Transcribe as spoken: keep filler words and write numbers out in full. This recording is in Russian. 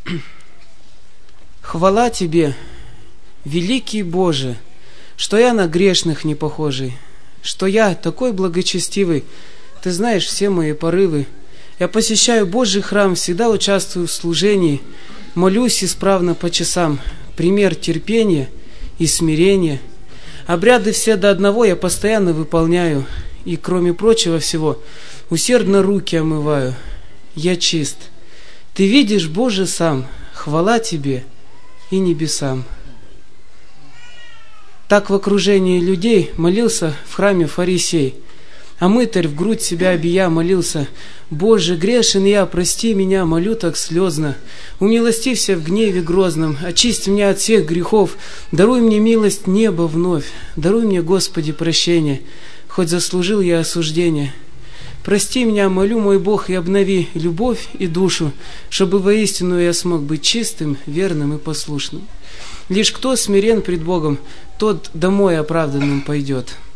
Хвала Тебе, великий Боже, что я на грешных не похожий, что я такой благочестивый, Ты знаешь все мои порывы. Я посещаю Божий храм, всегда участвую в служении, молюсь исправно по часам, пример терпения и смирения. Обряды все до одного я постоянно выполняю, и, кроме прочего всего, усердно руки омываю. Я чист. Ты видишь, Боже, сам, хвала Тебе и небесам. Так в окружении людей молился в храме фарисей, а мытарь в грудь себя обия молился: «Боже, грешен я, прости меня, молю так слезно. Умилостивься в гневе грозном, очисти меня от всех грехов, даруй мне милость неба вновь, даруй мне, Господи, прощение, хоть заслужил я осуждение. Прости меня, молю, мой Бог, и обнови любовь и душу, чтобы воистину я смог быть чистым, верным и послушным. Лишь кто смирен пред Богом, тот домой оправданным пойдет».